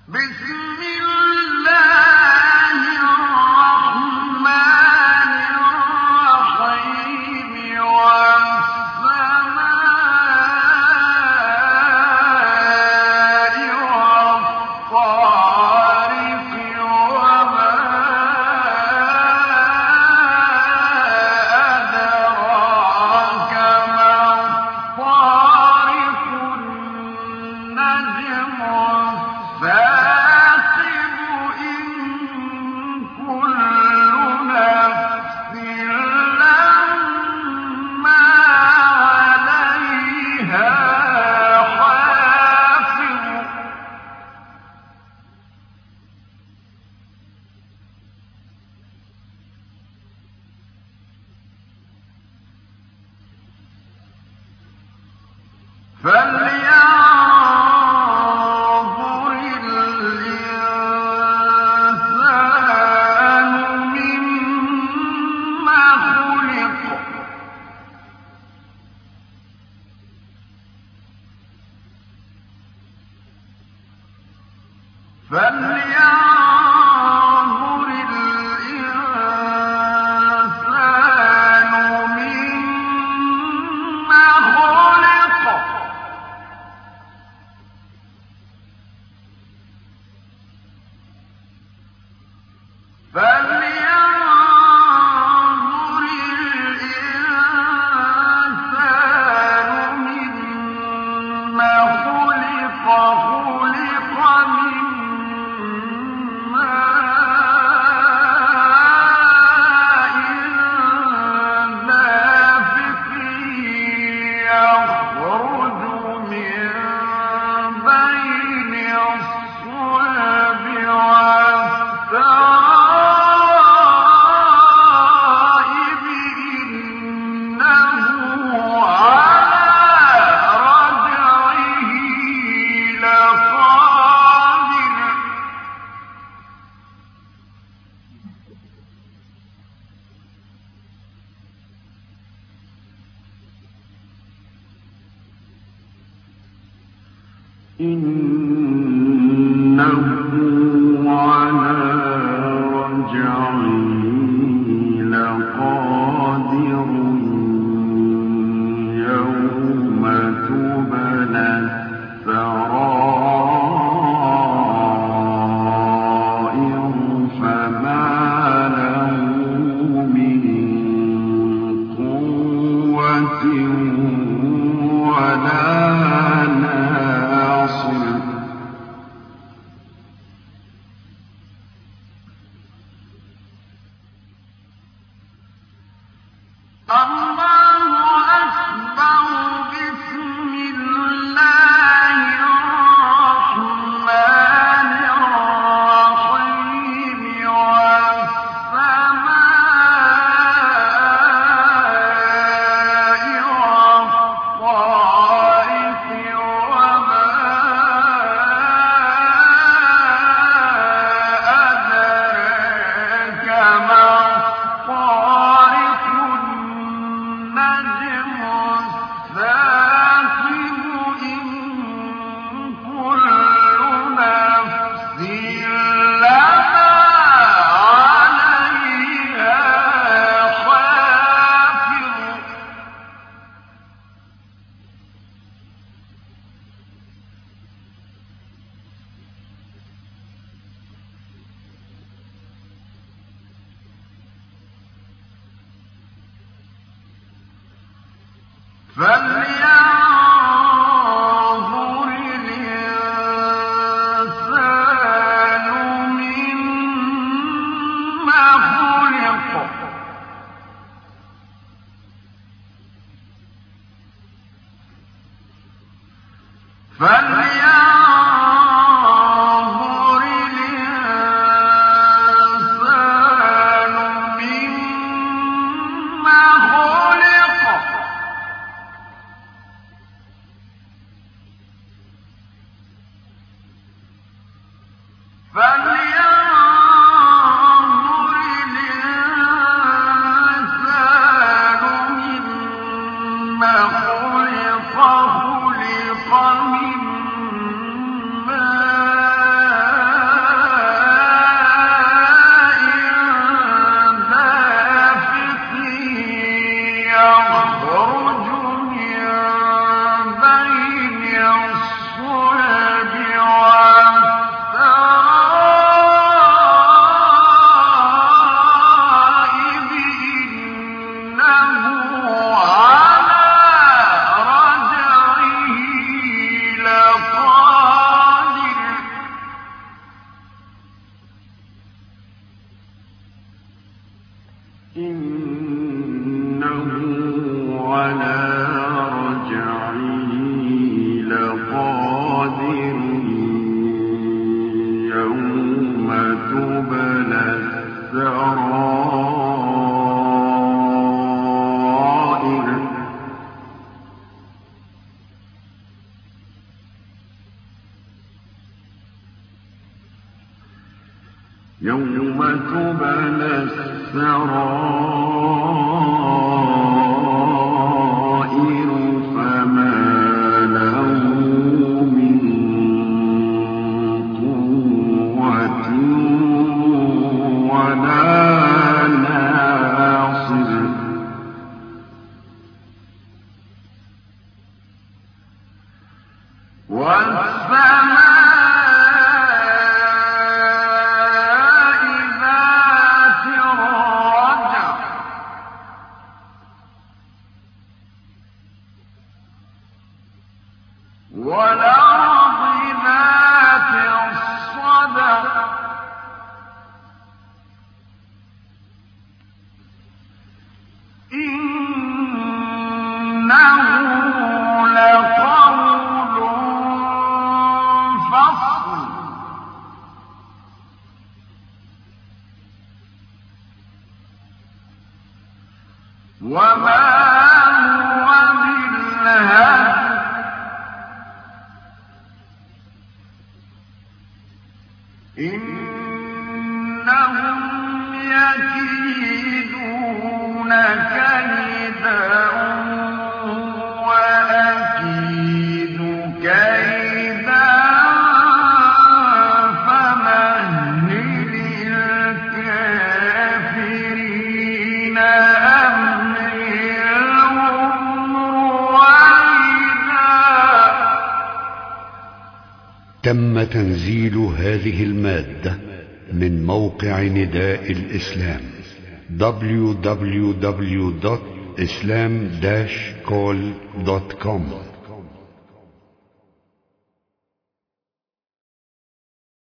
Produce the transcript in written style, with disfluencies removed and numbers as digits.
بسم الله الرحمن الرحيم والسماء والطارق وما أدراك ما الطارق النجم الثاقب إن كل نفس لما عليها حافظ فلينظر الإنسان مما خلق فلينظر الإنسان مما خلق فلينظر الإنسان مما خلق خلق من ماء دافق يخرج من بين الصلب والترائب إنه على رجعه لقادر إنه على رجعه لقادر يوم تبلى السرائر فما له من قوة ولا ناصر الله أكبر بسم الله الرحمن الرحيم والسماء والطارق وما أدراك ما الطارق النجم الثاقب إن كل نفس لما عليها حافظ فلينظر الإنسان مما خلق فلينظر الإنسان مما خلق فلينظر الإنسان مما خلق خلق من يوم تبلى السرائر فما له من قوة ولا ناصر والأرض ذات الصدع إنه لقول فصل وما هو بالهزل إنهم يكيدون كيدا وأكيد كيدا فمهل الكافرين أمهلهم رويدا. تم تنزيل هذه المادة من موقع نداء الإسلام www.islam-call.com